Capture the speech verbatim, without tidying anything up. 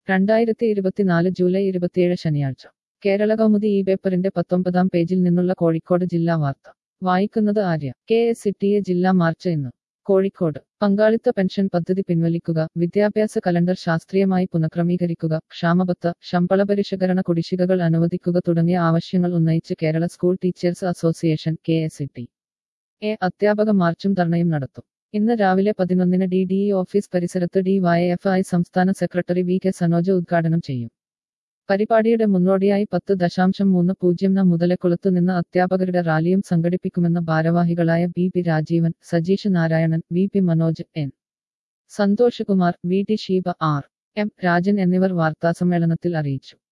രണ്ടായിരത്തി ഇരുപത്തിനാല് ജൂലൈ ഇരുപത്തിയേഴ് ശനിയാഴ്ച കേരള കൗമുദി ഈ പേപ്പറിന്റെ പത്തൊമ്പതാം പേജിൽ നിന്നുള്ള കോഴിക്കോട് ജില്ലാ വാർത്ത വായിക്കുന്നത് Arya. K S T A എ ജില്ലാ മാർച്ച് ഇന്ന് കോഴിക്കോട്. പങ്കാളിത്ത പെൻഷൻ പദ്ധതി പിൻവലിക്കുക, വിദ്യാഭ്യാസ കലണ്ടർ ശാസ്ത്രീയമായി പുനഃക്രമീകരിക്കുക, ക്ഷാമബത്ത, ശമ്പള പരിഷ്കരണ കുടിശ്ശികകൾ അനുവദിക്കുക തുടങ്ങിയ ആവശ്യങ്ങൾ ഉന്നയിച്ച് Kerala school teachers association K S T A എ അധ്യാപക മാർച്ചും ധർണയും നടത്തും. ഇന്ന് രാവിലെ പതിനൊന്നിന് ഡി ഡി ഇ ഓഫീസ് പരിസരത്ത് ഡി വൈ എഫ് ഐ സംസ്ഥാന സെക്രട്ടറി വി കെ സനോജ് ഉദ്ഘാടനം ചെയ്യും. പരിപാടിയുടെ മുന്നോടിയായി പത്ത് ദശാംശം മൂന്ന് പൂജ്യം ന മുതലക്കുളത്തു നിന്ന് അധ്യാപകരുടെ റാലിയും സംഘടിപ്പിക്കുമെന്ന് ഭാരവാഹികളായ B P Rajeevan, Sajeesh Narayanan, V P Manoj, N Santhosh Kumar, V T Sheeba, R M Rajan എന്നിവർ വാർത്താസമ്മേളനത്തിൽ അറിയിച്ചു.